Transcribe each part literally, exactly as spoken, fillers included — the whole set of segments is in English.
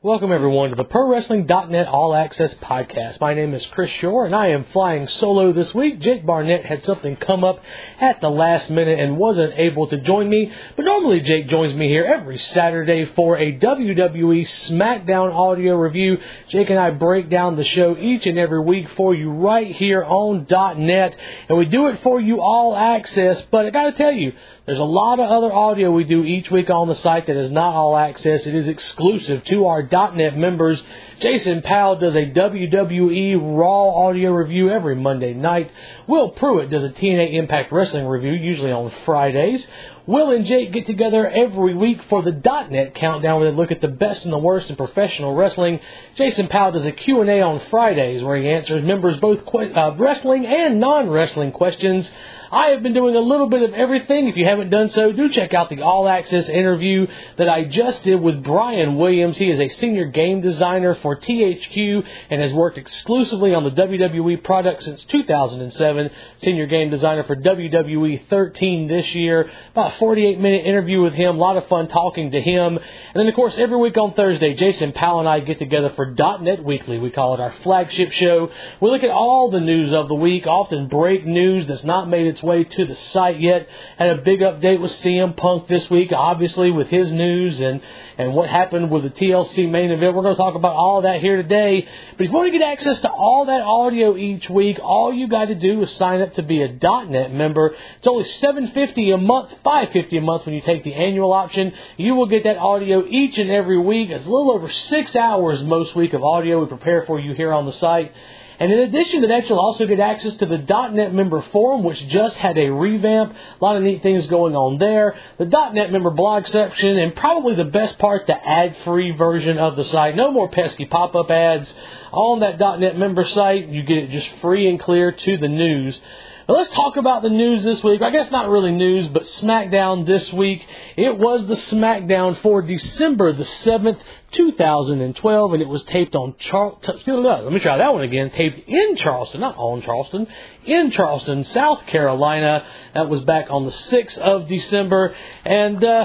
Welcome, everyone, to the Pro Wrestling dot net All Access Podcast. My name is Chris Shore, and I am flying solo this week. Jake Barnett had something come up at the last minute and wasn't able to join me, but normally Jake joins me here every Saturday for a W W E SmackDown audio review. Jake and I break down the show each and every week for you right here on .net, and we do it for you all access, but I got to tell you, there's a lot of other audio we do each week on the site that is not all access. It is exclusive to our .net members. Jason Powell does a W W E Raw audio review every Monday night. Will Pruitt does a T N A Impact Wrestling review, usually on Fridays. Will and Jake get together every week for the .net Countdown, where they look at the best and the worst in professional wrestling. Jason Powell does a Q and A on Fridays, where he answers members both que- uh, wrestling and non-wrestling questions. I have been doing a little bit of everything. If you haven't done so, do check out the All Access interview that I just did with Brian Williams. He is a senior game designer for T H Q and has worked exclusively on the W W E product since two thousand seven. Senior game designer for W W E thirteen this year. About a forty-eight minute interview with him. A lot of fun talking to him. And then, of course, every week on Thursday, Jason Powell and I get together for .net Weekly. We call it our flagship show. We look at all the news of the week, often break news that's not made its way to the site yet. Had a big update with C M Punk this week, obviously, with his news and, and what happened with the T L C main event. We're going to talk about all of that here today. But if you want to get access to all that audio each week, all you got to do is sign up to be a .net member. It's only seven dollars and fifty cents a month, five dollars and fifty cents a month when you take the annual option. You will get that audio each and every week. It's a little over six hours most week of audio we prepare for you here on the site. And in addition to that, you'll also get access to the .net member forum, which just had a revamp. A lot of neat things going on there. The .net member blog section, and probably the best part, the ad-free version of the site. No more pesky pop-up ads on that .net member site. You get it just free and clear to the news. Now let's talk about the news this week. I guess not really news, but SmackDown this week. It was the SmackDown for December the seventh, two thousand twelve, and it was taped on Charleston. Let me try that one again. Taped in Charleston, not on Charleston, in Charleston, South Carolina. That was back on the sixth of December, and uh,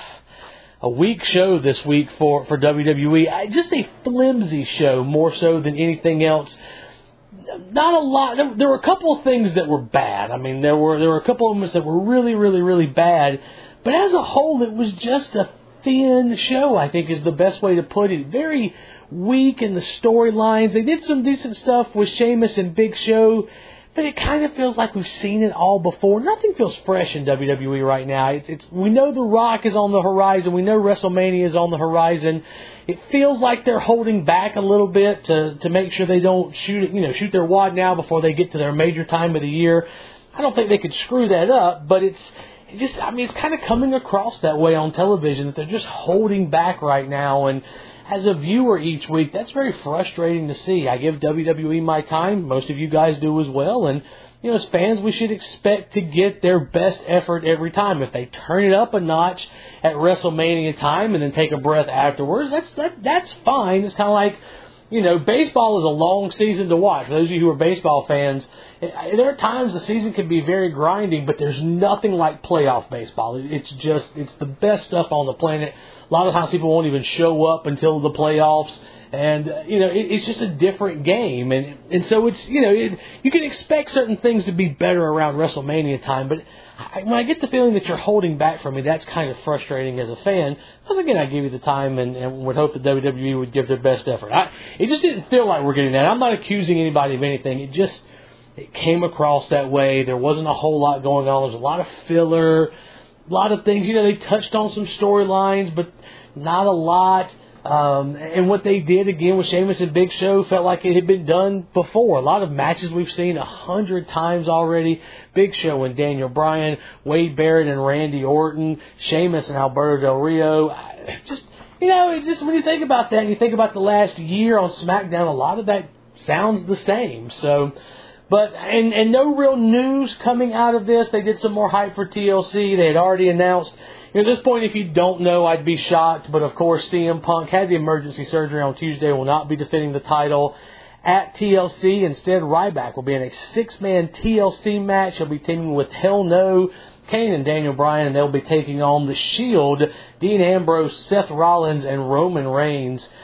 a weak show this week for, for W W E. Just a flimsy show, more so than anything else. Not a lot. There, there were a couple of things that were bad. I mean, there were there were a couple of moments that were really, really, really bad. But as a whole, it was just a thin show, I think, is the best way to put it. Very weak in the storylines. They did some decent stuff with Sheamus and Big Show, but it kind of feels like we've seen it all before. Nothing feels fresh in W W E right now. It's, it's we know The Rock is on the horizon. We know WrestleMania is on the horizon. It feels like they're holding back a little bit to to make sure they don't shoot you know shoot their wad now before they get to their major time of the year. I don't think they could screw that up, but it's it just I mean it's kind of coming across that way on television, that they're just holding back right now. And as a viewer each week, that's very frustrating to see. I give W W E my time. Most of you guys do as well. And, you know, as fans, we should expect to get their best effort every time. If they turn it up a notch at WrestleMania time and then take a breath afterwards, that's that, that's fine. It's kind of like, you know, baseball is a long season to watch. For those of you who are baseball fans, there are times the season can be very grinding, but there's nothing like playoff baseball. It's just, it's the best stuff on the planet. A lot of times people won't even show up until the playoffs. And, uh, you know, it, it's just a different game. And and so it's, you know, it, you can expect certain things to be better around WrestleMania time. But I, when I get the feeling that you're holding back from me, that's kind of frustrating as a fan. Because, again, I give you the time and, and would hope that W W E would give their best effort. I, it just didn't feel like we're getting that. I'm not accusing anybody of anything. It just it came across that way. There wasn't a whole lot going on. There's a lot of filler, a lot of things. You know, they touched on some storylines, but not a lot. Um, and what they did, again, with Sheamus and Big Show felt like it had been done before. A lot of matches we've seen a hundred times already. Big Show and Daniel Bryan, Wade Barrett and Randy Orton, Sheamus and Alberto Del Rio. Just, you know, it just when you think about that and you think about the last year on SmackDown, a lot of that sounds the same. So, but, and, and no real news coming out of this. They did some more hype for T L C. They had already announced. At this point, if you don't know, I'd be shocked. But, of course, C M Punk had the emergency surgery on Tuesday, will not be defending the title at T L C. Instead, Ryback will be in a six-man T L C match. He'll be teaming with Hell No, Kane and Daniel Bryan, and they'll be taking on The Shield, Dean Ambrose, Seth Rollins, and Roman Reigns.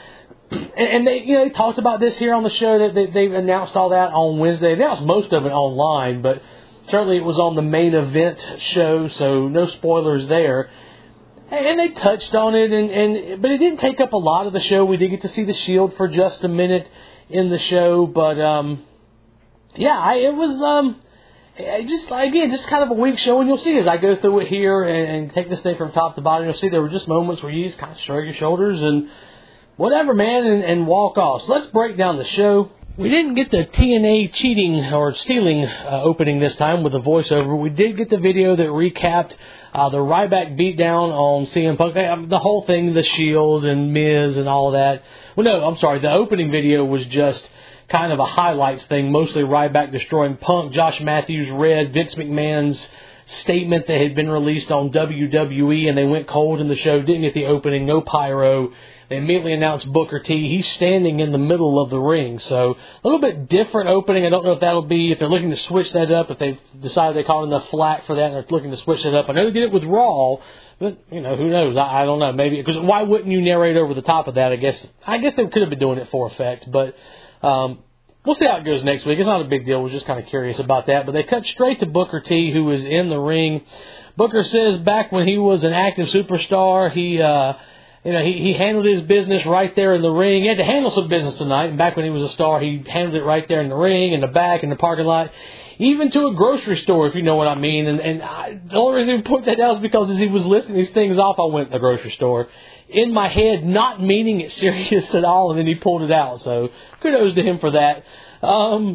and, and they, you know, they talked about this here on the show, that they, they announced all that on Wednesday. They announced most of it online, but certainly it was on the main event show, so no spoilers there. And they touched on it, and, and but it didn't take up a lot of the show. We did get to see the Shield for just a minute in the show, but um, yeah, I, it was um, just again just kind of a weak show. And you'll see as I go through it here and, and take this thing from top to bottom, you'll see there were just moments where you just kind of shrug your shoulders and whatever, man, and, and walk off. So let's break down the show. We didn't get the T N A cheating or stealing uh, opening this time with the voiceover. We did get the video that recapped uh, the Ryback beatdown on C M Punk. The whole thing, the Shield and Miz and all that. Well, no, I'm sorry. The opening video was just kind of a highlights thing, mostly Ryback destroying Punk. Josh Matthews read Vince McMahon's statement that had been released on W W E, and they went cold in the show. Didn't get the opening, no pyro. They immediately announced Booker T. He's standing in the middle of the ring. So a little bit different opening. I don't know if that'll be, if they're looking to switch that up, if they've decided they caught enough flack for that and they're looking to switch it up. I know they did it with Raw, but, you know, who knows? I, I don't know. Maybe, because why wouldn't you narrate over the top of that? I guess I guess they could have been doing it for effect, but um, we'll see how it goes next week. It's not a big deal. I was just kind of curious about that. But they cut straight to Booker T, who is in the ring. Booker says back when he was an active superstar, he... uh You know, he, he handled his business right there in the ring. He had to handle some business tonight. And back when he was a star, he handled it right there in the ring, in the back, in the parking lot, even to a grocery store, if you know what I mean. And, and I, the only reason he put that out is because as he was listing these things off, I went to the grocery store in my head, not meaning it serious at all, and then he pulled it out. So kudos to him for that. Um,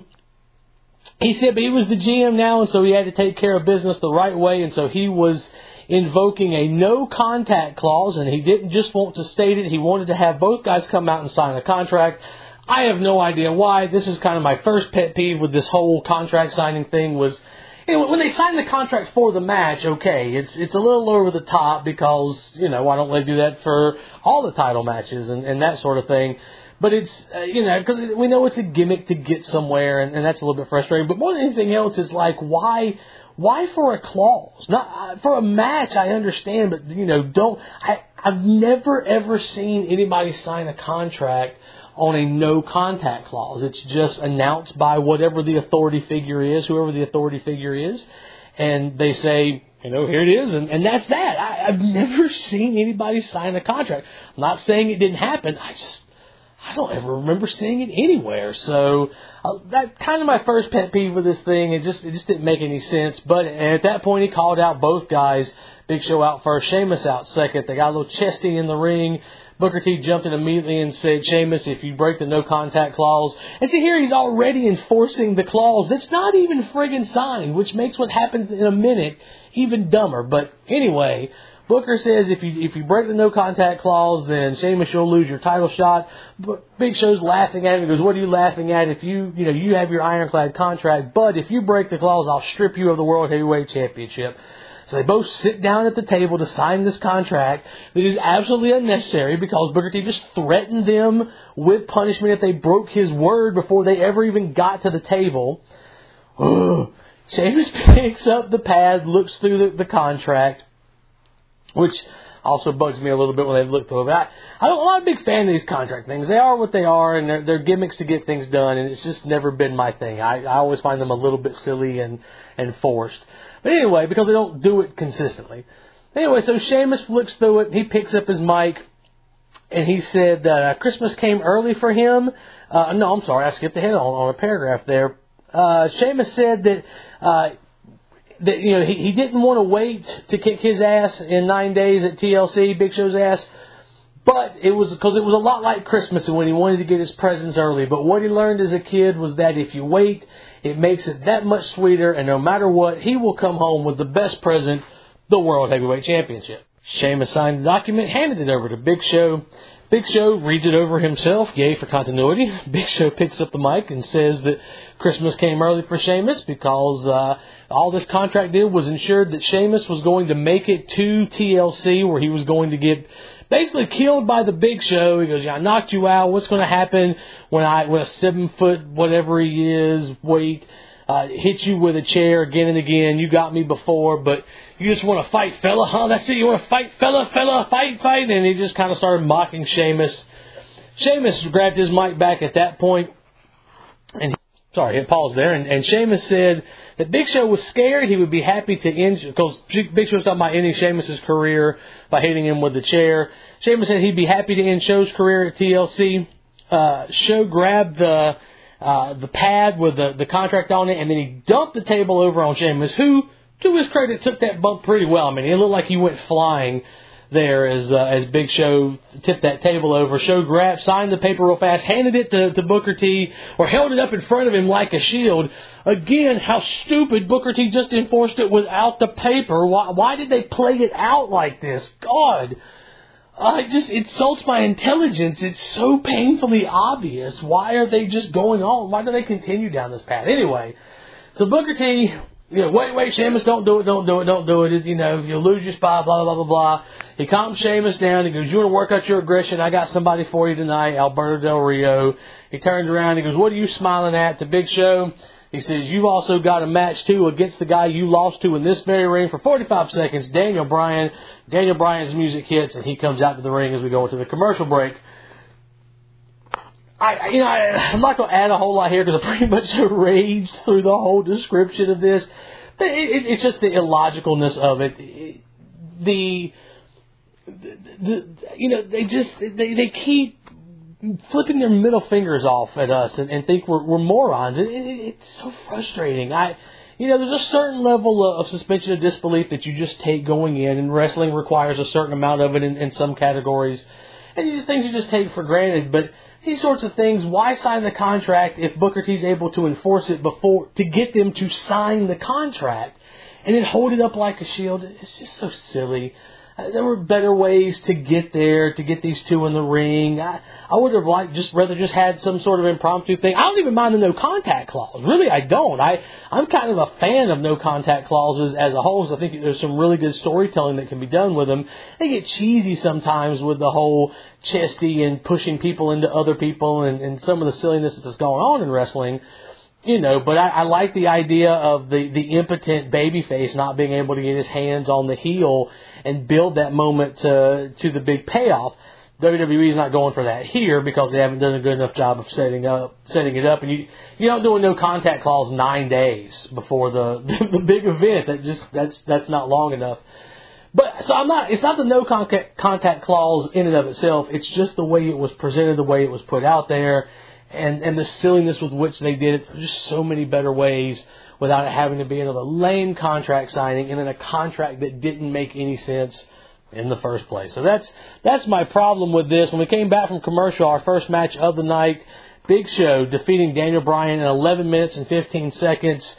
he said, but he was the G M now, and so he had to take care of business the right way, and so he was invoking a no-contact clause, and he didn't just want to state it. He wanted to have both guys come out and sign a contract. I have no idea why. This is kind of my first pet peeve with this whole contract signing thing was, you know, when they sign the contract for the match, okay, it's it's a little over the top because, you know, why don't they do that for all the title matches and, and that sort of thing? But it's, uh, you know, because we know it's a gimmick to get somewhere, and, and that's a little bit frustrating. But more than anything else, it's like, why... Why for a clause? Not for a match, I understand, but, you know, don't... I, I've never, ever seen anybody sign a contract on a no-contact clause. It's just announced by whatever the authority figure is, whoever the authority figure is, and they say, you know, here it is, and, and that's that. I, I've never seen anybody sign a contract. I'm not saying it didn't happen. I just... I don't ever remember seeing it anywhere. So uh, that kind of my first pet peeve with this thing. It just it just didn't make any sense. But at that point, he called out both guys. Big Show out first, Sheamus out second. They got a little chesty in the ring. Booker T jumped in immediately and said, Sheamus, if you break the no contact clause. And see, here he's already enforcing the clause that's not even friggin' signed, which makes what happens in a minute even dumber. But anyway, Booker says if you if you break the no contact clause, then Sheamus, you'll lose your title shot. But Big Show's laughing at him. He goes, "What are you laughing at? If you you know you have your ironclad contract, but if you break the clause, I'll strip you of the World Heavyweight Championship." So they both sit down at the table to sign this contract that is absolutely unnecessary because Booker T just threatened them with punishment if they broke his word before they ever even got to the table. Ugh. Sheamus picks up the pad, looks through the, the contract, which also bugs me a little bit when they look through it. I, I'm not a big fan of these contract things. They are what they are, and they're, they're gimmicks to get things done, and it's just never been my thing. I, I always find them a little bit silly and, and forced. But anyway, because they don't do it consistently. Anyway, so Sheamus flips through it, he picks up his mic, and he said that uh, Christmas came early for him. Uh, no, I'm sorry, I skipped ahead on, on a paragraph there. Uh, Sheamus said that... Uh, That, you know, he, he didn't want to wait to kick his ass in nine days at T L C, Big Show's ass, but it was because it was a lot like Christmas and when he wanted to get his presents early. But what he learned as a kid was that if you wait, it makes it that much sweeter, and no matter what, he will come home with the best present, the World Heavyweight Championship. Sheamus signed the document, handed it over to Big Show. Big Show reads it over himself, yay for continuity. Big Show picks up the mic and says that Christmas came early for Sheamus because uh, all this contract deal was ensured that Sheamus was going to make it to T L C where he was going to get basically killed by the Big Show. He goes, yeah, I knocked you out. What's going to happen when I, when a seven foot, whatever he is, weight, uh, hit you with a chair again and again? You got me before, but you just want to fight, fella, huh? That's it. You want to fight, fella, fella, fight, fight. And he just kind of started mocking Sheamus. Sheamus grabbed his mic back at that point, and he, sorry, hit pause there, and, and Sheamus said that Big Show was scared. He would be happy to end, because Big Show was talking about ending Sheamus' career by hitting him with the chair. Sheamus said he'd be happy to end Show's career at T L C. Uh, Show grabbed the uh, the pad with the, the contract on it, and then he dumped the table over on Sheamus, who, to his credit, took that bump pretty well. I mean, it looked like he went flying there as uh, as Big Show tipped that table over. Show grabbed, signed the paper real fast, handed it to, to Booker T, or held it up in front of him like a shield. Again, how stupid. Booker T just enforced it without the paper. Why, why did they play it out like this? God, uh, it just insults my intelligence. It's so painfully obvious. Why are they just going on? Why do they continue down this path? Anyway, so Booker T, you know, wait, wait, Sheamus, don't do it, don't do it, don't do it. You know, you'll lose your spot, blah, blah, blah, blah. He calms Sheamus down. He goes, you want to work out your aggression? I got somebody for you tonight, Alberto Del Rio. He turns around. He goes, what are you smiling at? To Big Show. He says, you've also got a match, too, against the guy you lost to in this very ring for forty-five seconds, Daniel Bryan. Daniel Bryan's music hits, and he comes out to the ring as we go into the commercial break. I, you know, I, I'm not going to add a whole lot here because I pretty much raged through the whole description of this. But it, it, it's just the illogicalness of it. it the, the, the, you know, they just, they, they keep flipping their middle fingers off at us and, and think we're, we're morons. It, it, it's so frustrating. I, you know, there's a certain level of suspension of disbelief that you just take going in, and wrestling requires a certain amount of it in, in some categories. And these things you just take for granted. But these sorts of things, why sign the contract if Booker T's able to enforce it before, to get them to sign the contract and then hold it up like a shield? It's just so silly. Uh, there were better ways to get there, to get these two in the ring. I, I would have liked just rather just had some sort of impromptu thing. I don't even mind the no contact clause. Really, I don't. I, I'm kind of a fan of no contact clauses as a whole. So I think there's some really good storytelling that can be done with them. They get cheesy sometimes with the whole chesty and pushing people into other people and, and some of the silliness that's going on in wrestling. You know, but I, I like the idea of the, the impotent babyface not being able to get his hands on the heel and build that moment to to the big payoff. W W E's not going for that here because they haven't done a good enough job of setting up setting it up. And you you don't do a no contact clause nine days before the the, the big event. That just that's that's not long enough. But so I'm not. It's not the no contact contact clause in and of itself. It's just the way it was presented, the way it was put out there. And and the silliness with which they did it. There's just so many better ways without it having to be another lame contract signing and then a contract that didn't make any sense in the first place. So that's that's my problem with this. When we came back from commercial, our first match of the night, Big Show defeating Daniel Bryan in eleven minutes and fifteen seconds.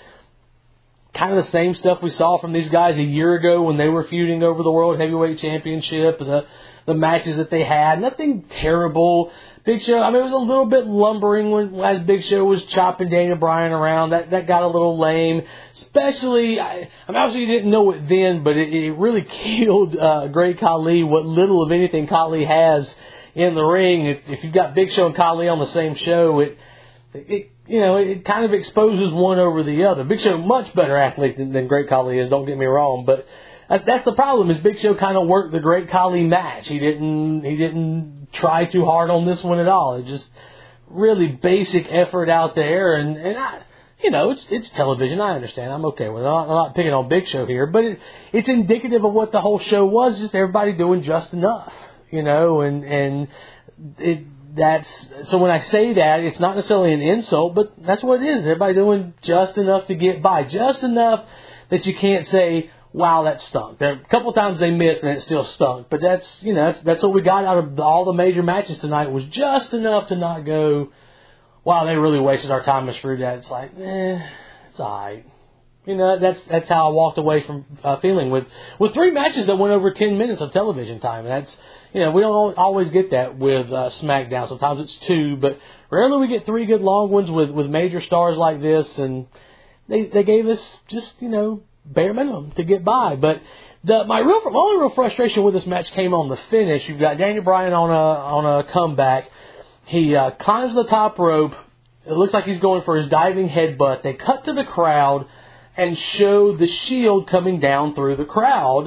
Kind of the same stuff we saw from these guys a year ago when they were feuding over the World Heavyweight Championship. The the matches that they had, nothing terrible. Big Show, I mean, it was a little bit lumbering when as Big Show was chopping Daniel Bryan around. That that got a little lame. Especially, I, I mean, obviously you didn't know it then, but it, it really killed uh, Great Khali, what little of anything Khali has in the ring. If, if you've got Big Show and Khali on the same show, it, it you know, it kind of exposes one over the other. Big Show, much better athlete than, than Great Khali is, don't get me wrong, but that's the problem. Is Big Show kind of worked the Great Khali match. He didn't. He didn't try too hard on this one at all. It just really basic effort out there, and and I, you know, it's it's television. I understand. I'm okay with it. I'm not, I'm not picking on Big Show here, but it, it's indicative of what the whole show was. Just everybody doing just enough, you know, and and it. That's so when I say that, it's not necessarily an insult, but that's what it is. Everybody doing just enough to get by, just enough that you can't say, wow, that stunk. There, a couple of times they missed and it still stunk. But that's, you know, that's, that's what we got out of all the major matches tonight, was just enough to not go, wow, they really wasted our time and screwed that. It's like, eh, it's all right. You know, that's that's how I walked away from uh, feeling with, with three matches that went over ten minutes of television time. And that's, you know, we don't always get that with uh, SmackDown. Sometimes it's two, but rarely we get three good long ones with, with major stars like this. And they they gave us just, you know, bare minimum to get by. But the my real my only real frustration with this match came on the finish. You've got Daniel Bryan on a on a comeback. He uh, climbs the top rope. It looks like he's going for his diving headbutt. They cut to the crowd and show the Shield coming down through the crowd.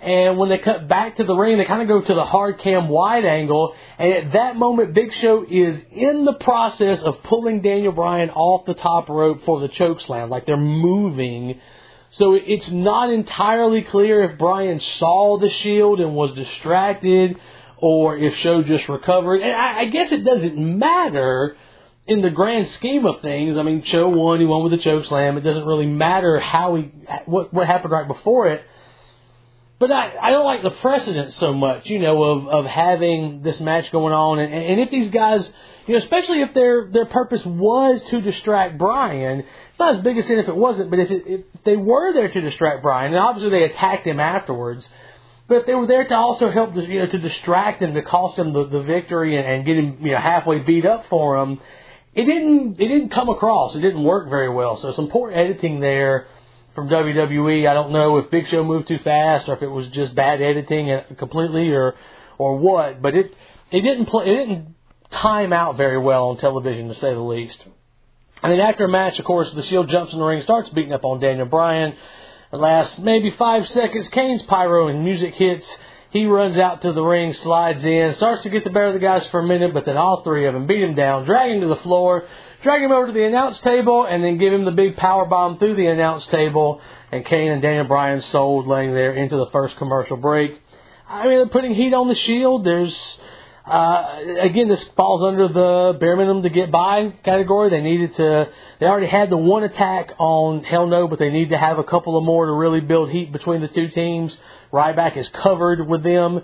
And when they cut back to the ring, they kind of go to the hard cam wide angle. And at that moment, Big Show is in the process of pulling Daniel Bryan off the top rope for the choke slam. Like they're moving. So it's not entirely clear if Bryan saw the Shield and was distracted or if Show just recovered. And I, I guess it doesn't matter in the grand scheme of things. I mean, Show won. He won with the choke slam. It doesn't really matter how he, what, what happened right before it. But I, I don't like the precedent so much, you know, of, of having this match going on. And, and if these guys, you know, especially if their their purpose was to distract Bryan, it's not as big a sin if it wasn't, but if, it, if they were there to distract Bryan, and obviously they attacked him afterwards, but if they were there to also help, you know, to distract him, to cost him the, the victory and, and get him, you know, halfway beat up for him, it didn't, it didn't come across. It didn't work very well. So some poor editing there from W W E. I don't know if Big Show moved too fast or if it was just bad editing completely or or what, but it it didn't play, it didn't time out very well on television, to say the least. And then after a match, of course, the Shield jumps in the ring, starts beating up on Daniel Bryan. The last maybe five seconds, Kane's pyro and music hits. He runs out to the ring, slides in, starts to get the better of the guys for a minute, but then all three of them beat him down, drag him to the floor, drag him over to the announce table, and then give him the big power bomb through the announce table. And Kane and Daniel Bryan sold, laying there into the first commercial break. I mean, they're putting heat on the Shield. There's, uh, again, this falls under the bare minimum to get by category. They needed to, they already had the one attack on Hell No, but they need to have a couple of more to really build heat between the two teams. Ryback is covered with them.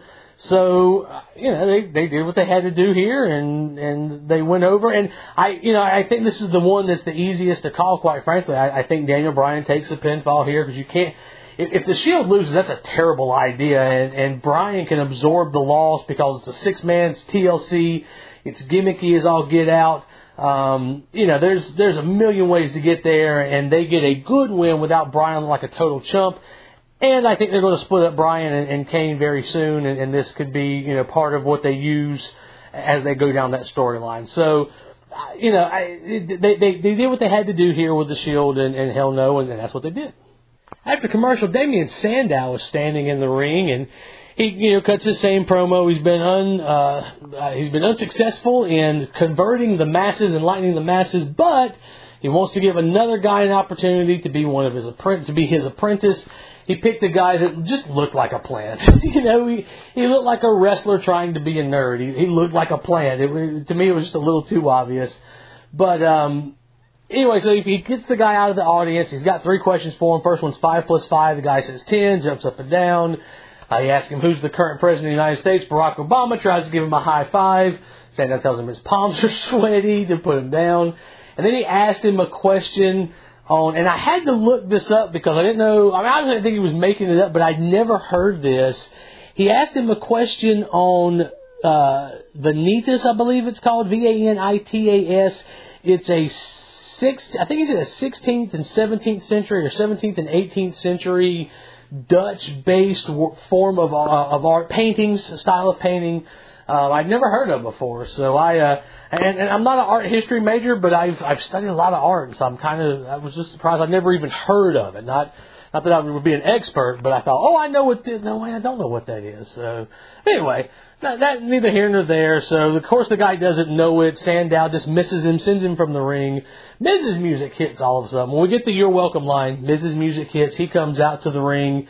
So, you know, they, they did what they had to do here, and, and they went over. And, I, you know, I think this is the one that's the easiest to call, quite frankly. I, I think Daniel Bryan takes the pinfall here because you can't, if, if the Shield loses, that's a terrible idea. And, and Bryan can absorb the loss because it's a six-man, it's T L C, it's gimmicky as all get out. Um, you know, there's, there's a million ways to get there, and they get a good win without Bryan like a total chump. And I think they're going to split up Bryan and, and Kane very soon, and, and this could be, you know, part of what they use as they go down that storyline. So, you know, I, they, they they did what they had to do here with the Shield and, and Hell No, and that's what they did. After commercial, Damien Sandow is standing in the ring, and he, you know, cuts his same promo. He's been un, uh, uh, he's been unsuccessful in converting the masses, enlightening the masses, but he wants to give another guy an opportunity to be one of his apprentice, to be his apprentice. He picked a guy that just looked like a plant. you know, he, he looked like a wrestler trying to be a nerd. He, he looked like a plant. It, to me, it was just a little too obvious. But um, anyway, so he, he gets the guy out of the audience. He's got three questions for him. First one's five plus five. The guy says ten, jumps up and down. Uh, he asks him who's the current president of the United States. Barack Obama. Tries to give him a high five. Sandow tells him his palms are sweaty to put him down. And then he asked him a question on, and I had to look this up because I didn't know, I mean, I didn't think he was making it up, but I'd never heard this. He asked him a question on uh, Vanitas, I believe it's called, V A N I T A S. It's a six, I think it's a sixteenth and seventeenth century or seventeenth and eighteenth century Dutch-based form of, uh, of art, paintings, style of painting. Uh, I'd never heard of before, so I uh, and, and I'm not an art history major, but I've I've studied a lot of art, so I'm kind of I was just surprised I'd never even heard of it. Not not that I would be an expert, but I thought, oh, I know what this. No, I don't know what that is. So anyway, that, that neither here nor there. So of course the guy doesn't know it. Sandow dismisses him, sends him from the ring. Miz's music hits all of a sudden. When we get the "You're Welcome" line, Miz's music hits. He comes out to the ring.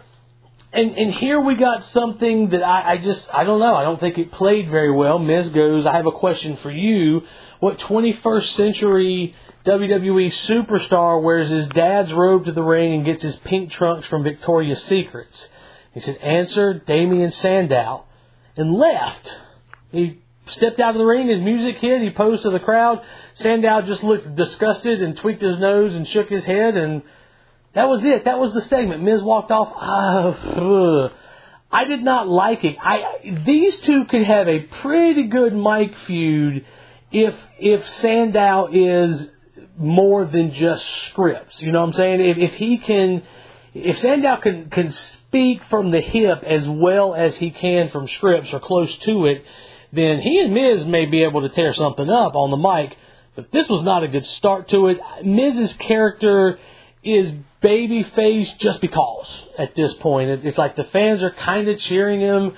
And and here we got something that I, I just, I don't know. I don't think it played very well. Miz goes, I have a question for you. What twenty-first century W W E superstar wears his dad's robe to the ring and gets his pink trunks from Victoria's Secrets? He said, answer, Damien Sandow. And left. He stepped out of the ring. His music hit. He posed to the crowd. Sandow just looked disgusted and tweaked his nose and shook his head, and that was it. That was the segment. Miz walked off. Uh, I did not like it. I these two could have a pretty good mic feud if if Sandow is more than just scripts. You know what I'm saying? If, if he can, if Sandow can can speak from the hip as well as he can from scripts or close to it, then he and Miz may be able to tear something up on the mic. But this was not a good start to it. Miz's character is babyface just because at this point. It's like the fans are kind of cheering him,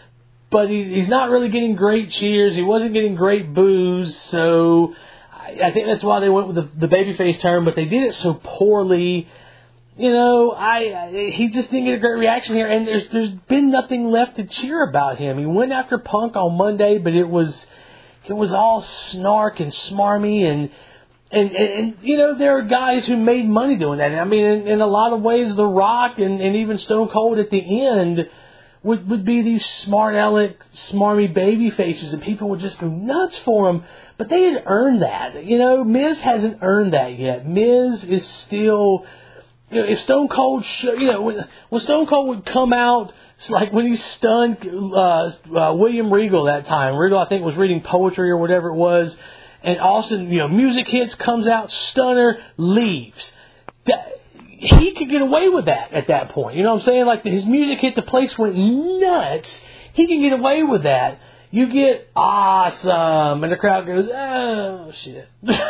but he, he's not really getting great cheers. He wasn't getting great boos, so I, I think that's why they went with the, the babyface term, but they did it so poorly. You know, I, I he just didn't get a great reaction here, and there's there's been nothing left to cheer about him. He went after Punk on Monday, but it was it was all snark and smarmy, and and, and, and you know, there are guys who made money doing that. I mean, in, in a lot of ways, The Rock and, and even Stone Cold at the end would would be these smart aleck, smarmy baby faces, and people would just go nuts for him. But they didn't earn that. You know, Miz hasn't earned that yet. Miz is still. You know, if Stone Cold, sh- you know, when, when Stone Cold would come out, it's like when he stunned uh, uh, William Regal that time. Regal, I think, was reading poetry or whatever it was, and Austin, you know, music hits, comes out, stunner, leaves. That, he could get away with that at that point. You know what I'm saying? Like his music hit, the place went nuts. He can get away with that. You get awesome, and the crowd goes, oh shit.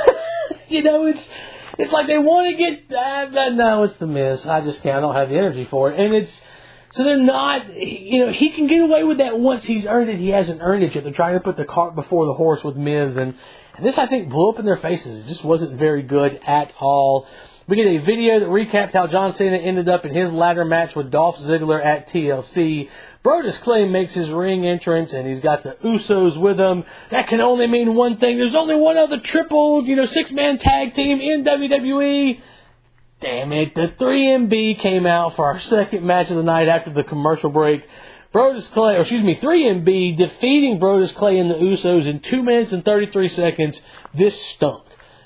You know, it's. It's like they want to get, uh, no, it's the Miz. I just can't. I don't have the energy for it. And it's, so they're not, you know, he can get away with that once he's earned it. He hasn't earned it yet. They're trying to put the cart before the horse with Miz. And, and this, I think, blew up in their faces. It just wasn't very good at all. We get a video that recaps how John Cena ended up in his ladder match with Dolph Ziggler at T L C. Brodus Clay makes his ring entrance, and he's got the Usos with him. That can only mean one thing. There's only one other triple, you know, six-man tag team in W W E. Damn it. The three M B came out for our second match of the night after the commercial break. Brodus Clay, or excuse me, three M B defeating Brodus Clay and the Usos in two minutes and thirty-three seconds. This stunk.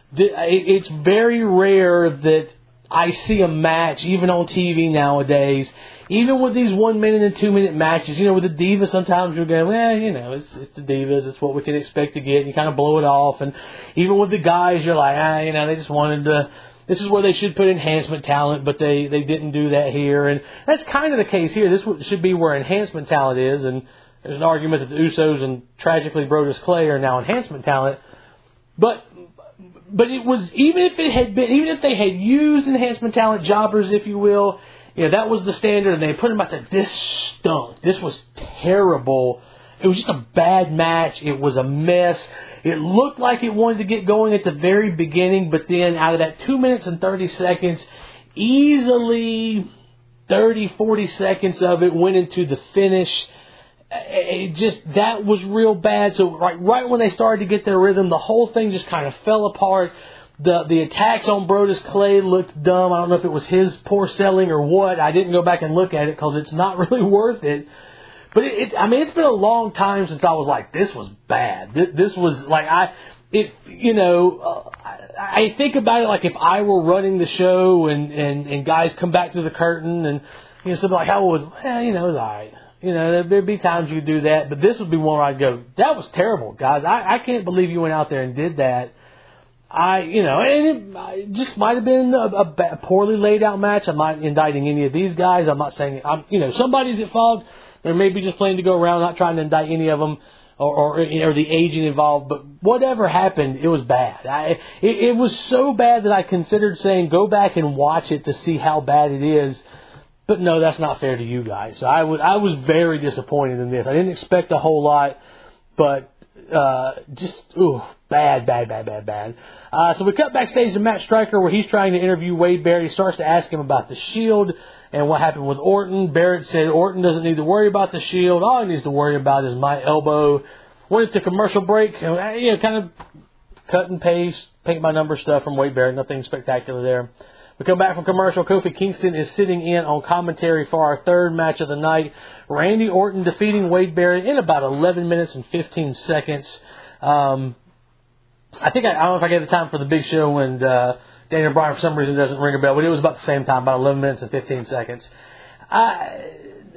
It's very rare that I see a match, even on T V nowadays, even with these one minute and two minute matches, you know, with the Divas, sometimes you're going, well, you know, it's, it's the Divas, it's what we can expect to get, and you kind of blow it off. And even with the guys, you're like, ah, you know, they just wanted to, this is where they should put enhancement talent, but they, they didn't do that here. And that's kind of the case here. This should be where enhancement talent is, and there's an argument that the Usos and tragically Brodus Clay are now enhancement talent. But But it was, even if it had been, even if they had used enhancement talent, jobbers, if you will, you know, that was the standard, and they put them out there. This stunk. This was terrible. It was just a bad match. It was a mess. It looked like it wanted to get going at the very beginning, but then out of that two minutes and thirty seconds, easily thirty, forty seconds of it went into the finish. It just, that was real bad. So right, right when they started to get their rhythm, the whole thing just kind of fell apart. The the attacks on Brodus Clay looked dumb. I don't know if it was his poor selling or what. I didn't go back and look at it because it's not really worth it. But it, it, I mean, it's been a long time since I was like, this was bad. This, this was like, I, it, you know, uh, I, I think about it like if I were running the show and, and, and guys come back to the curtain and, you know, something like, how it was, eh, you know, it was all right. You know, there'd be times you do that, but this would be one where I'd go, that was terrible, guys. I, I can't believe you went out there and did that. I, you know, and it, it just might have been a, a, a poorly laid out match. I'm not indicting any of these guys. I'm not saying, I'm, you know, somebody's at fault. They're maybe just playing to go around, not trying to indict any of them or, or, or the agent involved. But whatever happened, it was bad. I, it, it was so bad that I considered saying, go back and watch it to see how bad it is. But no, that's not fair to you guys. So I, would, I was very disappointed in this. I didn't expect a whole lot, but uh, just, ooh, bad, bad, bad, bad, bad. Uh, so we cut backstage to Matt Striker where he's trying to interview Wade Barrett. He starts to ask him about the Shield and what happened with Orton. Barrett said Orton doesn't need to worry about the Shield. All he needs to worry about is my elbow. Went into commercial break. And, you know, kind of cut and paste, paint by number stuff from Wade Barrett. Nothing spectacular there. We come back from commercial. Kofi Kingston is sitting in on commentary for our third match of the night. Randy Orton defeating Wade Barrett in about eleven minutes and fifteen seconds. Um, I think I, I don't know if I gave the time for the Big Show and uh, Daniel Bryan for some reason doesn't ring a bell, but it was about the same time, about eleven minutes and fifteen seconds. I,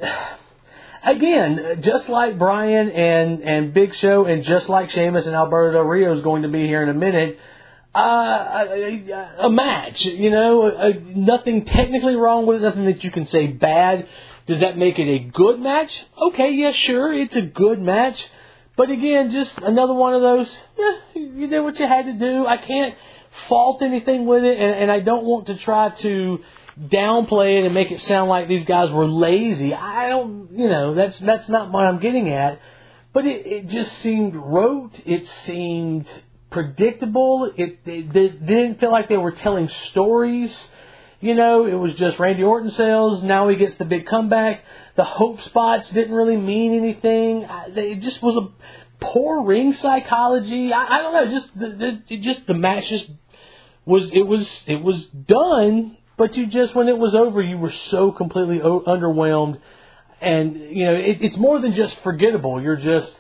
again, just like Bryan and, and Big Show, and just like Sheamus and Alberto Del Rio is going to be here in a minute, Uh, a, a match, you know, a, nothing technically wrong with it, nothing that you can say bad. Does that make it a good match? Okay, yeah, sure, it's a good match. But again, just another one of those, yeah, you did what you had to do. I can't fault anything with it, and, and I don't want to try to downplay it and make it sound like these guys were lazy. I don't, you know, that's that's not what I'm getting at. But it, it just seemed rote. It seemed predictable. It, it, it didn't feel like they were telling stories. You know, it was just Randy Orton sells. Now he gets the big comeback. The hope spots didn't really mean anything. It just was a poor ring psychology. I, I don't know. Just the, the, just the match just was. It was. It was done. But you just, when it was over, you were so completely o- underwhelmed. And you know, it, it's more than just forgettable. You're just,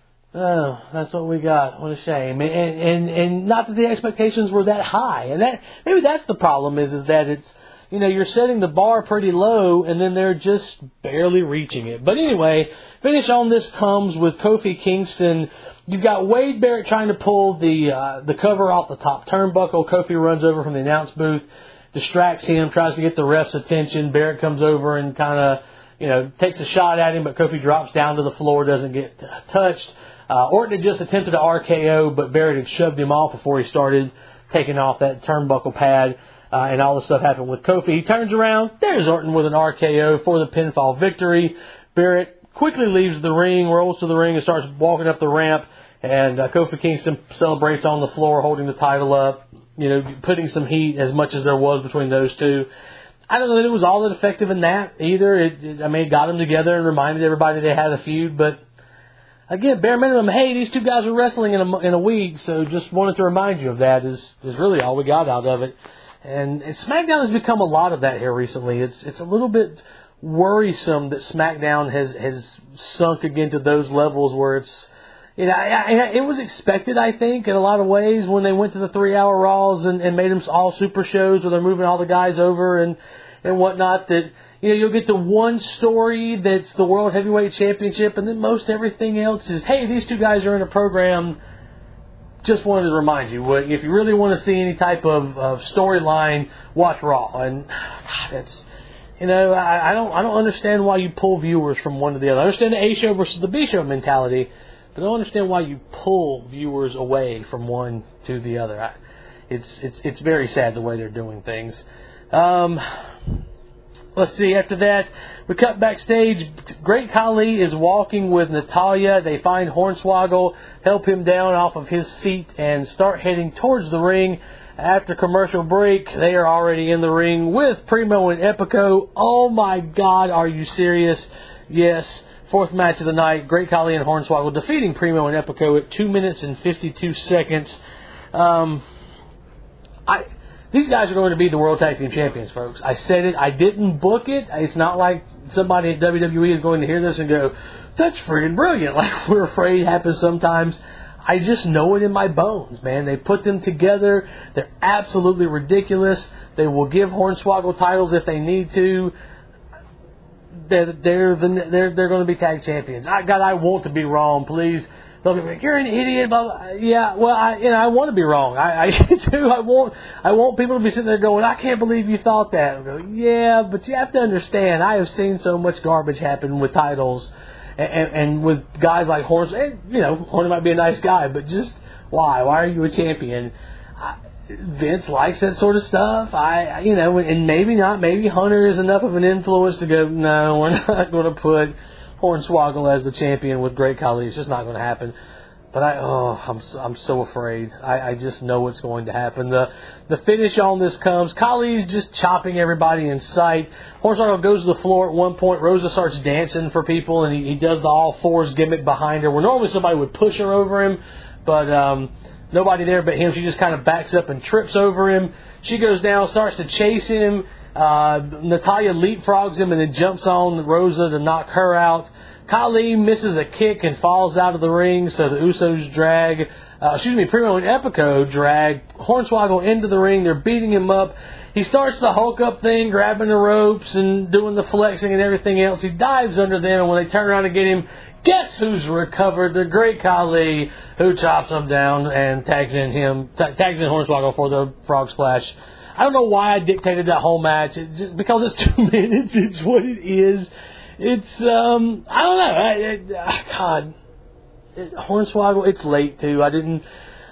oh, that's what we got. What a shame. And, and and not that the expectations were that high. And that maybe that's the problem is is that it's, you know, you're setting the bar pretty low and then they're just barely reaching it. But anyway, finish on this comes with Kofi Kingston. You've got Wade Barrett trying to pull the uh, the cover off the top turnbuckle. Kofi runs over from the announce booth, distracts him, tries to get the ref's attention. Barrett comes over and kind of, you know, takes a shot at him, but Kofi drops down to the floor, doesn't get touched. Uh, Orton had just attempted an R K O, but Barrett had shoved him off before he started taking off that turnbuckle pad, uh, and all this stuff happened with Kofi. He turns around, there's Orton with an R K O for the pinfall victory. Barrett quickly leaves the ring, rolls to the ring, and starts walking up the ramp, and uh, Kofi Kingston celebrates on the floor, holding the title up, you know, putting some heat as much as there was between those two. I don't know that it was all that effective in that either. It, it, I mean, it got them together and reminded everybody they had a feud. But again, bare minimum, hey, these two guys are wrestling in a, in a week, so just wanted to remind you of that is is really all we got out of it. And, and SmackDown has become a lot of that here recently. It's it's a little bit worrisome that SmackDown has, has sunk again to those levels where it's, you know, I, I, it was expected, I think, in a lot of ways when they went to the three-hour Raws and, and made them all super shows where they're moving all the guys over and, and whatnot, that, you know, you'll get the one story that's the World Heavyweight Championship, and then most everything else is, hey, these two guys are in a program. Just wanted to remind you, if you really want to see any type of, of storyline, watch Raw. And God, that's, you know, I, I don't I don't understand why you pull viewers from one to the other. I understand the A show versus the B show mentality, but I don't understand why you pull viewers away from one to the other. I, it's it's it's very sad the way they're doing things. Um, let's see. After that, we cut backstage. Great Khali is walking with Natalya. They find Hornswoggle, help him down off of his seat, and start heading towards the ring. After commercial break, they are already in the ring with Primo and Epico. Oh my God, are you serious? Yes. Fourth match of the night, Great Khali and Hornswoggle defeating Primo and Epico at two minutes and fifty-two seconds. Um, I, these guys are going to be the World Tag Team Champions, folks. I said it. I didn't book it. It's not like somebody at W W E is going to hear this and go, that's freaking brilliant. Like we're afraid it happens sometimes. I just know it in my bones, man. They put them together. They're absolutely ridiculous. They will give Hornswoggle titles if they need to. They're they're the, they're they're going to be tag champions. I God, I want to be wrong. Please don't get me. You're an idiot. Blah, blah. Yeah, well, I you know I want to be wrong. I, I do. I want I want people to be sitting there going, I can't believe you thought that. I go, yeah, but you have to understand. I have seen so much garbage happen with titles. And, and with guys like Horns, and, you know, Horn might be a nice guy, but just why? Why are you a champion? I, Vince likes that sort of stuff. I, you know, and maybe not. Maybe Hunter is enough of an influence to go, no, we're not going to put Hornswoggle as the champion with Great Khali. It's just not going to happen. But I, oh, I'm I'm so afraid. I, I just know what's going to happen. The the finish on this comes. Khali's just chopping everybody in sight. Hornswoggle goes to the floor at one point. Rosa starts dancing for people, and he, he does the all fours gimmick behind her, where normally somebody would push her over him, but um, nobody there but him. She just kind of backs up and trips over him. She goes down, starts to chase him. Uh, Natalya leapfrogs him and then jumps on Rosa to knock her out. Khali misses a kick and falls out of the ring, so the Usos drag, uh, excuse me, Primo and Epico drag Hornswoggle into the ring. They're beating him up. He starts the Hulk up thing, grabbing the ropes and doing the flexing and everything else. He dives under them, and when they turn around to get him, guess who's recovered? The Great Khali, who chops him down and tags in him, t- tags in Hornswoggle for the frog splash. I don't know why I dictated that whole match. It just because it's two minutes. It's what it is. It's, um, I don't know. I, it, God, it, Hornswoggle, it's late, too. I didn't,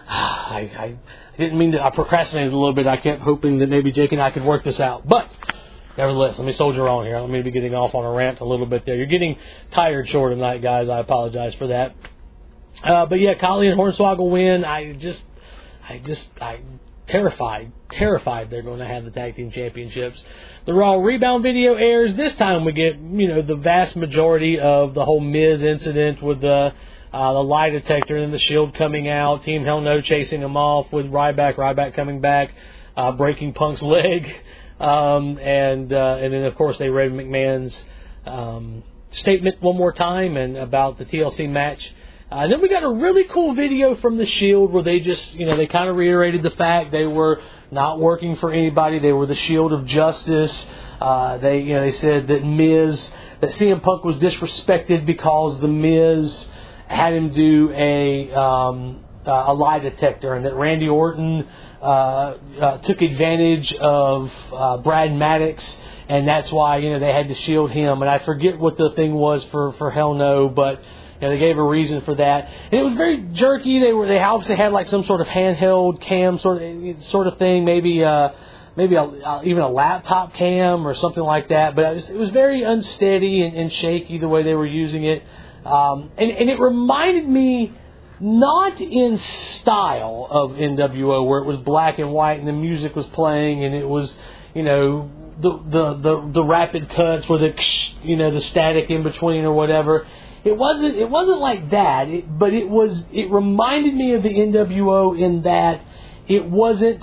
I, I didn't mean to. I procrastinated a little bit. I kept hoping that maybe Jake and I could work this out, but nevertheless, let me soldier on here. I don't mean to be getting off on a rant a little bit there. You're getting tired short tonight, guys. I apologize for that. Uh, but yeah, Khali and Hornswoggle win. I just, I just, I terrified, terrified they're going to have the tag team championships. The Raw Rebound video airs. This time we get, you know, the vast majority of the whole Miz incident with the uh, the lie detector and the Shield coming out. Team Hell No chasing him off with Ryback. Ryback coming back, uh, breaking Punk's leg. Um, and uh, and then, of course, they read McMahon's um, statement one more time and about the T L C match. Uh, and then we got a really cool video from the Shield where they just, you know, they kind of reiterated the fact they were not working for anybody. They were the Shield of Justice. Uh, they, you know, they said that Miz, that C M Punk was disrespected because the Miz had him do a um, uh, a lie detector, and that Randy Orton uh, uh, took advantage of uh, Brad Maddox, and that's why, you know, they had to shield him. And I forget what the thing was for for Hell No, but you know, they gave a reason for that, and it was very jerky. They were they obviously had like some sort of handheld cam sort of sort of thing, maybe uh, maybe a, uh, even a laptop cam or something like that. But it was, it was very unsteady and, and shaky the way they were using it, um, and and it reminded me not in style of N W O where it was black and white and the music was playing and it was, you know, the the the, the rapid cuts with the you know the static in between or whatever. It wasn't. It wasn't like that. It, but it was. It reminded me of the N W O in that it wasn't.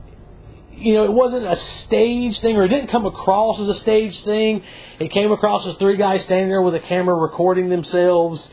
You know, it wasn't a stage thing, or it didn't come across as a stage thing. It came across as three guys standing there with a camera recording themselves.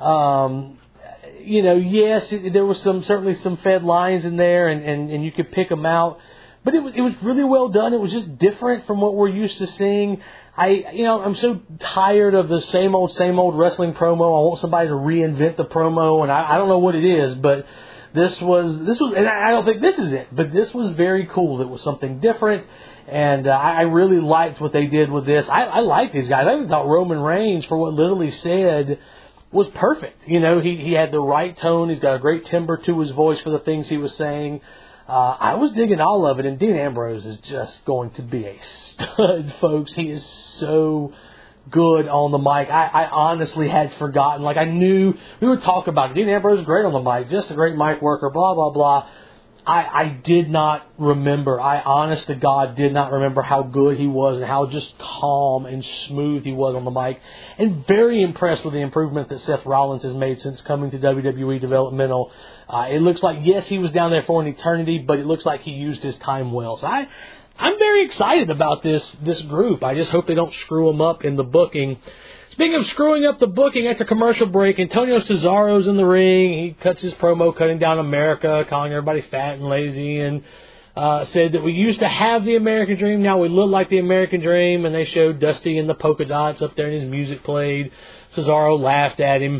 Um, you know, yes, it, there was some certainly some fed lines in there, and, and, and you could pick them out. But it was it was really well done. It was just different from what we're used to seeing. I, you know, I'm so tired of the same old, same old wrestling promo. I want somebody to reinvent the promo, and I, I don't know what it is, but this was, this was, and I don't think this is it, but this was very cool. It was something different, and uh, I really liked what they did with this. I, I like these guys. I thought Roman Reigns, for what little he said, was perfect. You know, he, he had the right tone. He's got a great timbre to his voice for the things he was saying. Uh, I was digging all of it, and Dean Ambrose is just going to be a stud, folks. He is so good on the mic. I, I honestly had forgotten. Like, I knew, we would talk about it. Dean Ambrose is great on the mic, just a great mic worker, blah, blah, blah. I, I did not remember, I honest to God did not remember how good he was and how just calm and smooth he was on the mic. And very impressed with the improvement that Seth Rollins has made since coming to W W E Developmental. Uh, it looks like, yes, he was down there for an eternity, but it looks like he used his time well. So I, I'm very excited about this this group. I just hope they don't screw them up in the booking. Speaking of screwing up the booking, after commercial break, Antonio Cesaro's in the ring. He cuts his promo cutting down America, calling everybody fat and lazy, and uh, said that we used to have the American Dream, now we look like the American Dream, and they showed Dusty in the polka dots up there and his music played. Cesaro laughed at him.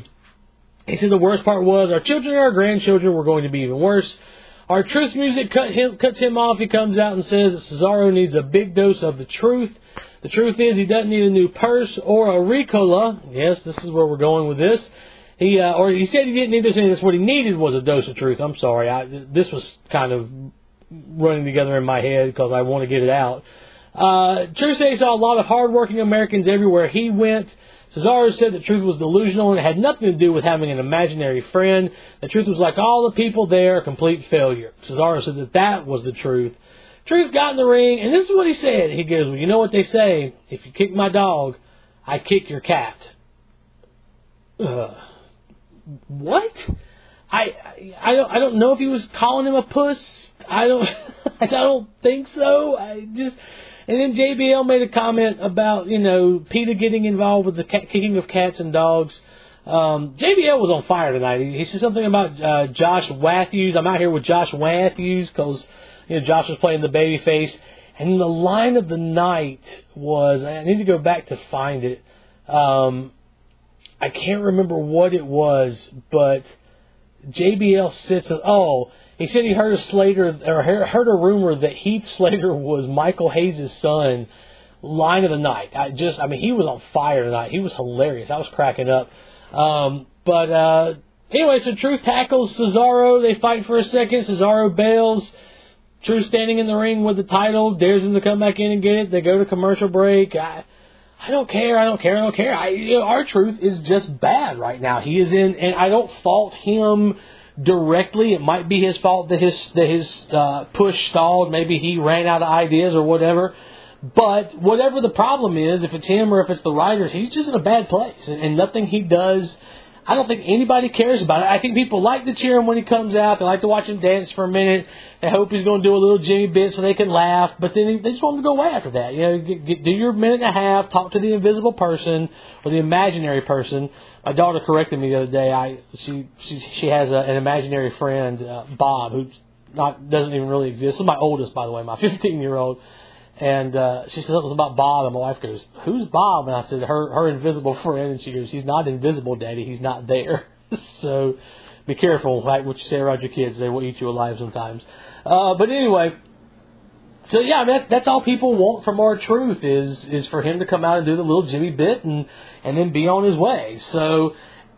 He said the worst part was our children and our grandchildren were going to be even worse. Our truth music cut him, cuts him off. He comes out and says that Cesaro needs a big dose of the truth. The truth is he doesn't need a new purse or a Ricola. Yes, this is where we're going with this. He uh, or he said he didn't need this. And this what he needed was a dose of truth. I'm sorry. I, this was kind of running together in my head because I want to get it out. Uh, Truth said he saw a lot of hardworking Americans everywhere he went. Cesaro said the truth was delusional and it had nothing to do with having an imaginary friend. The truth was like all the people there, a complete failure. Cesaro said that that was the truth. Truth got in the ring, and this is what he said. He goes, well, you know what they say? If you kick my dog, I kick your cat. Uh, what? I, I, I, don't, I don't know if he was calling him a puss. I don't, I don't think so. I just... And then J B L made a comment about, you know, PETA getting involved with the cat, kicking of cats and dogs. Um, J B L was on fire tonight. He, he said something about uh, Josh Matthews. I'm out here with Josh Matthews because, you know, Josh was playing the babyface. And the line of the night was, I need to go back to find it. Um, I can't remember what it was, but J B L sits and, oh, he said he heard a Slater or heard a rumor that Heath Slater was Michael Hayes' son. Line of the night. I just, I mean, he was on fire tonight. He was hilarious. I was cracking up. Um, but uh, Anyway, so Truth tackles Cesaro. They fight for a second. Cesaro bails. Truth standing in the ring with the title. Dares him to come back in and get it. They go to commercial break. I, I don't care. I don't care. I don't care. I, you know, R-Truth is just bad right now. He is in, and I don't fault him directly. It might be his fault that his that his uh, push stalled. Maybe he ran out of ideas or whatever. But whatever the problem is, if it's him or if it's the writers, he's just in a bad place. And, and nothing he does, I don't think anybody cares about it. I think people like to cheer him when he comes out. They like to watch him dance for a minute. They hope he's going to do a little Jimmy bit so they can laugh. But then they just want him to go away after that. You know, get, get, do your minute and a half, talk to the invisible person or the imaginary person. My daughter corrected me the other day. I she she, she has a, an imaginary friend, uh, Bob, who not doesn't even really exist. This is my oldest, by the way, my fifteen-year-old. And uh, she said it was about Bob, and my wife goes, "Who's Bob?" And I said, her her invisible friend. And she goes, "He's not invisible, Daddy. He's not there." So be careful, like what you say around your kids. They will eat you alive sometimes. Uh, but anyway, so yeah, that, that's all people want from R-Truth is is for him to come out and do the little Jimmy bit and, and then be on his way. So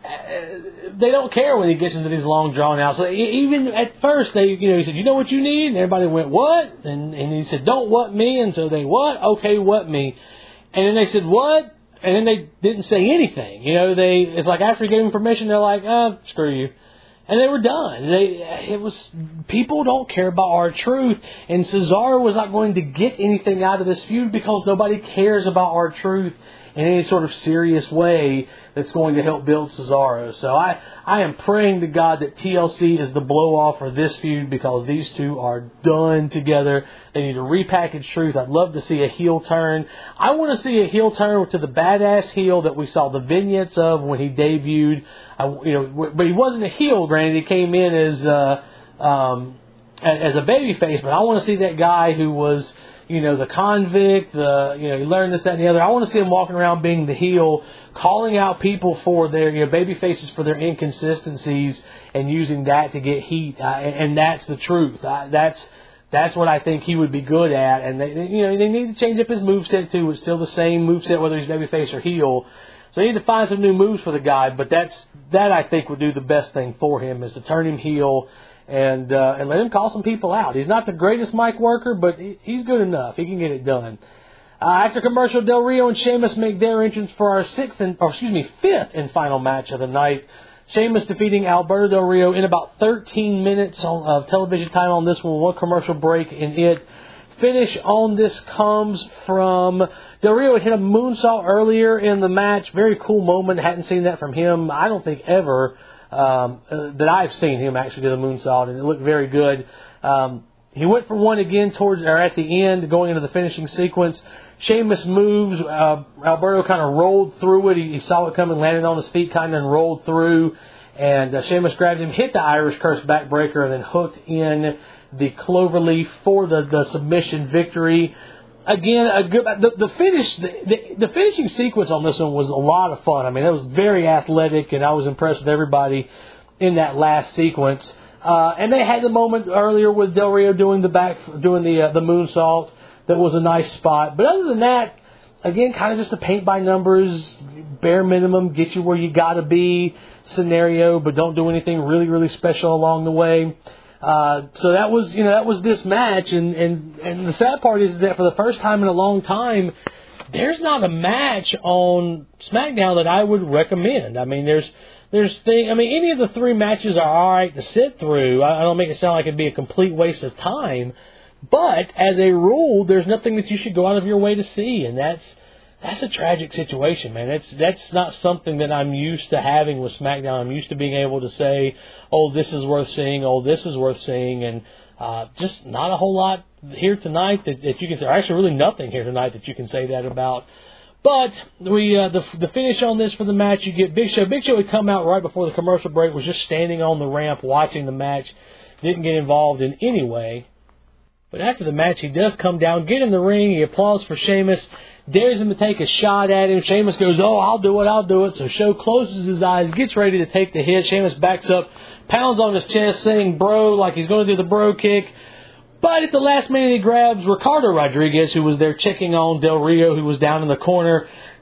Uh, they don't care when he gets into these long drawn out. So even at first, they you know he said, "You know what you need?" And everybody went, "What?" And and he said, "Don't what me." And so they what? Okay, what me? And then they said, "What?" And then they didn't say anything. You know, they it's like after he gave him permission, they're like, "Ah, oh, screw you," and they were done. They it was people don't care about R-Truth, and Cesaro was not going to get anything out of this feud because nobody cares about R-Truth in any sort of serious way that's going to help build Cesaro. So I, I am praying to God that T L C is the blow-off for this feud because these two are done together. They need to repackage Truth. I'd love to see a heel turn. I want to see a heel turn to the badass heel that we saw the vignettes of when he debuted. I, you know, but he wasn't a heel, granted. He came in as uh, um, as a babyface, but I want to see that guy who was, you know, the convict, the, you know, you learn this, that, and the other. I want to see him walking around being the heel, calling out people for their, you know, baby faces for their inconsistencies and using that to get heat. Uh, and, and that's the truth. Uh, that's, that's what I think he would be good at. And they, you know, they need to change up his moveset too. It's still the same moveset whether he's babyface or heel. So they need to find some new moves for the guy. But that's, that I think would do the best thing for him is to turn him heel. And uh, and let him call some people out. He's not the greatest mic worker, but he, he's good enough. He can get it done. Uh, after commercial, Del Rio and Sheamus make their entrance for our sixth and, or excuse me, fifth and final match of the night. Sheamus defeating Alberto Del Rio in about thirteen minutes on, of television time on this one. One commercial break in it. Finish on this comes from Del Rio had hit a moonsault earlier in the match. Very cool moment. Hadn't seen that from him, I don't think, ever. Um, uh, that I've seen him actually do the moonsault, and it looked very good. Um, he went for one again towards or at the end, going into the finishing sequence. Sheamus moves. Uh, Alberto kind of rolled through it. He, he saw it coming, landed on his feet, kind of, and rolled through. And uh, Sheamus grabbed him, hit the Irish Curse backbreaker, and then hooked in the cloverleaf for the, the submission victory. Again, a good, the, the finish, the, the, the finishing sequence on this one was a lot of fun. I mean, it was very athletic, and I was impressed with everybody in that last sequence. Uh, and they had the moment earlier with Del Rio doing the back, doing the uh, the moonsault. That was a nice spot. But other than that, again, kind of just a paint by numbers, bare minimum, get you where you got to be scenario, but don't do anything really, really special along the way. Uh, so that was, you know, that was this match, and, and, and the sad part is that for the first time in a long time, there's not a match on SmackDown that I would recommend. I mean, there's, there's thing, I mean, any of the three matches are alright to sit through. I, I don't make it sound like it'd be a complete waste of time, but as a rule, there's nothing that you should go out of your way to see, and that's, that's a tragic situation, man. That's that's not something that I'm used to having with SmackDown. I'm used to being able to say, oh, this is worth seeing, oh, this is worth seeing, and uh, just not a whole lot here tonight that, that you can say, or actually really nothing here tonight that you can say that about. But we uh, the the finish on this for the match, you get Big Show. Big Show had come out right before the commercial break, was just standing on the ramp watching the match, didn't get involved in any way. But after the match, he does come down, get in the ring, he applauds for Sheamus, dares him to take a shot at him. Sheamus goes, oh, I'll do it, I'll do it. So Show closes his eyes, gets ready to take the hit. Sheamus backs up, pounds on his chest, saying bro, like he's going to do the bro kick. But at the last minute, he grabs Ricardo Rodriguez, who was there checking on Del Rio, who was down in the corner,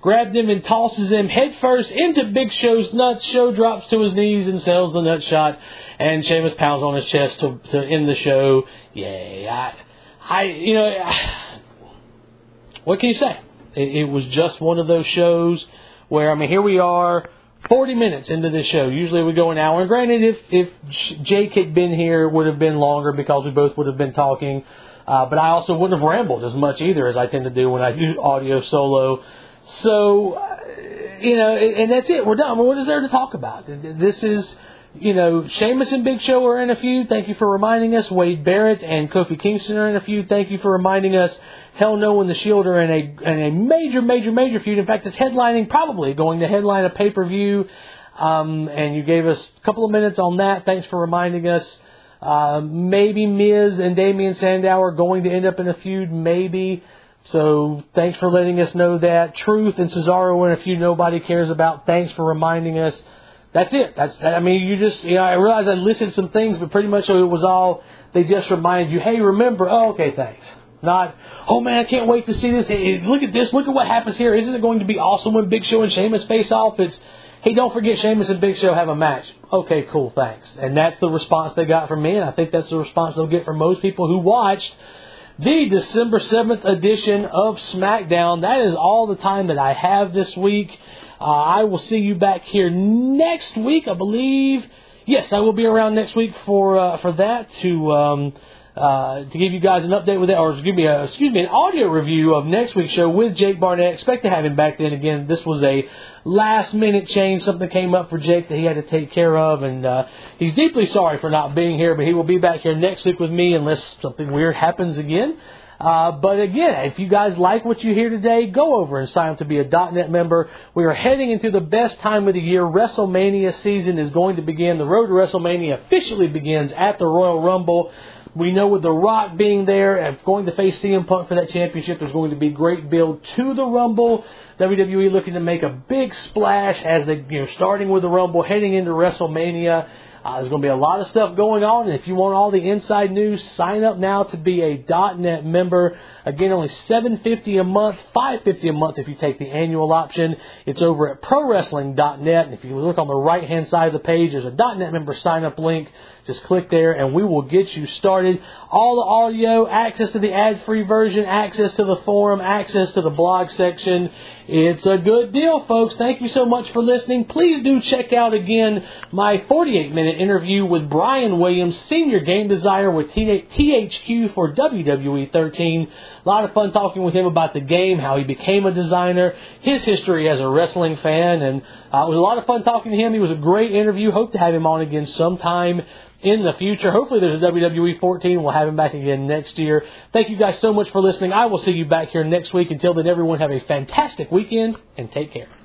grabbed him and tosses him headfirst into Big Show's nuts. Show drops to his knees and sells the nut shot. And Sheamus pounds on his chest to, to end the show. Yay. I, I you know, what can you say? It, it was just one of those shows where, I mean, here we are, forty minutes into this show. Usually we go an hour. And granted, if, if Jake had been here, it would have been longer because we both would have been talking. Uh, but I also wouldn't have rambled as much either as I tend to do when I do audio solo. So, uh, you know, and that's it. We're done. I mean, what is there to talk about? This is, you know, Sheamus and Big Show are in a feud. Thank you for reminding us. Wade Barrett and Kofi Kingston are in a feud. Thank you for reminding us. Hell No and the Shield are in a in a major, major, major feud. In fact, it's headlining, probably going to headline a pay-per-view. Um, and you gave us a couple of minutes on that. Thanks for reminding us. Uh, maybe Miz and Damian Sandow are going to end up in a feud. Maybe. So thanks for letting us know that. Truth and Cesaro are in a feud nobody cares about. Thanks for reminding us. That's it. That's. I mean, you just, you know, I realized I listed some things, but pretty much it was all, they just reminded you, hey, remember, oh, okay, thanks. Not, oh, man, I can't wait to see this. Hey, look at this. Look at what happens here. Isn't it going to be awesome when Big Show and Sheamus face off? It's, hey, don't forget Sheamus and Big Show have a match. Okay, cool, thanks. And that's the response they got from me, and I think that's the response they'll get from most people who watched the December seventh edition of SmackDown. That is all the time that I have this week. Uh, I will see you back here next week, I believe. Yes, I will be around next week for uh, for that to um, uh, to give you guys an update with that, or give me a excuse me an audio review of next week's show with Jake Barnett. Expect to have him back then again. This was a last minute change. Something came up for Jake that he had to take care of, and uh, he's deeply sorry for not being here. But he will be back here next week with me unless something weird happens again. Uh, but again, if you guys like what you hear today, go over and sign up to be a .net member. We are heading into the best time of the year. WrestleMania season is going to begin. The road to WrestleMania officially begins at the Royal Rumble. We know with The Rock being there and going to face C M Punk for that championship, there's going to be great build to the Rumble. W W E looking to make a big splash as they, you know, starting with the Rumble, heading into WrestleMania. Uh, there's going to be a lot of stuff going on, and if you want all the inside news, sign up now to be a .net member. Again, only seven dollars and fifty cents a month, five dollars and fifty cents a month if you take the annual option. It's over at pro wrestling dot net, and if you look on the right-hand side of the page, there's a .net member sign-up link. Just click there, and we will get you started. All the audio, access to the ad-free version, access to the forum, access to the blog section. It's a good deal, folks. Thank you so much for listening. Please do check out, again, my forty-eight minute interview with Brian Williams, Senior Game Designer with T H Q for W W E thirteen. A lot of fun talking with him about the game, how he became a designer, his history as a wrestling fan, and uh, it was a lot of fun talking to him. He was a great interview. Hope to have him on again sometime in the future. Hopefully there's a W W E fourteen. We'll have him back again next year. Thank you guys so much for listening. I will see you back here next week. Until then, everyone have a fantastic weekend and take care.